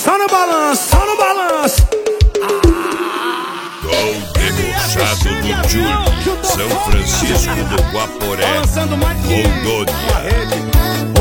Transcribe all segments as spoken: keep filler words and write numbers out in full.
Só no balanço, só no balanço. Gol debochado do Júlio, São Francisco do Guaporé, Rondônia.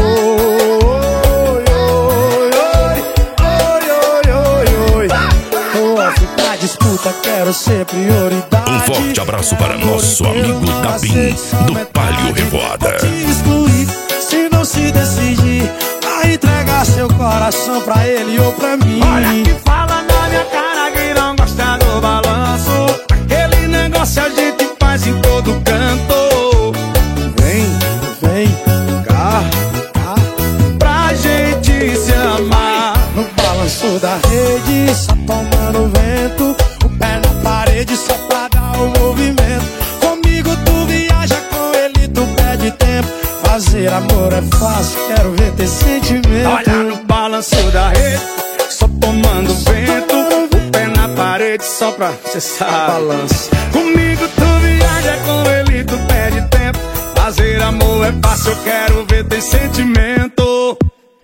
Na disputa quero ser prioridade. Um forte abraço para nosso amigo Dabin, do Palio Revoada. Te excluir, se não se decidir, vai entregar seu coração pra ele ou pra mim. Olha que fala na minha cara que não gosta do balanço. Aquele negócio a gente faz em todo canto. Vem, vem, cá, cá, pra gente se amar. no balanço da rede, só tomando vento, o pé na parede só pra dar o movimento. Comigo tu viaja, com ele tu perde tempo. Fazer amor é fácil, quero ver ter sentimento. Olha no balanço da rede, só tomando vento, o pé na parede só pra cê sabe. Balanço. Comigo tu viaja, com ele tu perde tempo. Fazer amor é fácil, eu quero ver ter sentimento.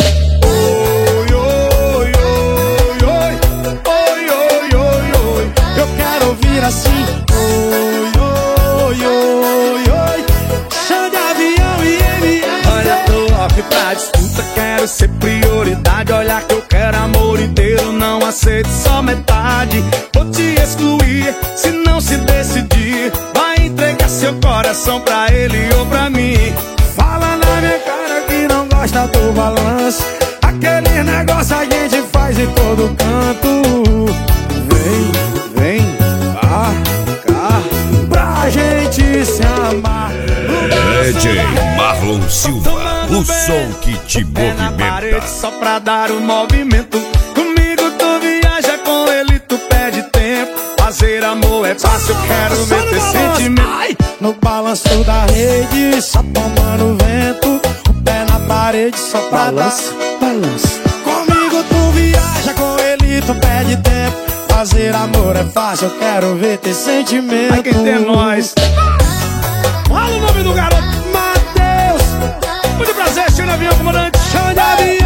Oi, oi, oi, oi, oi, oi, oi, oi. Eu quero ouvir assim. Oi, oi, oi, oi. Chão de avião e M S. Olha, tô off pra disputa, quero ser prioridade. Olha que eu quero amor inteiro, não aceito só metade. Vou te excluir, se não se decidir, vai entregar seu coração pra ele ou pra mim. Fala na minha cara que não gosta do balanço. Aquele negócio a gente faz em todo canto. Vem, vem, cá, cá, pra gente se amar. D J Marlon Silva, o som que te Pé na parede movimenta. só pra dar o movimento. Comigo tu viaja, com ele tu perde tempo. Fazer amor é fácil, eu quero ver ter sentimento. Ai, no balanço da rede, só tomando vento, o pé na parede só pra Balança, dar. Balança. Comigo tu viaja, com ele tu perde tempo. Fazer amor é fácil, eu quero ver ter sentimento. Ai, quem tem é nós. Fala o nome do garoto. Matheus. Muito prazer, senhor avião comandante. Chão de avião.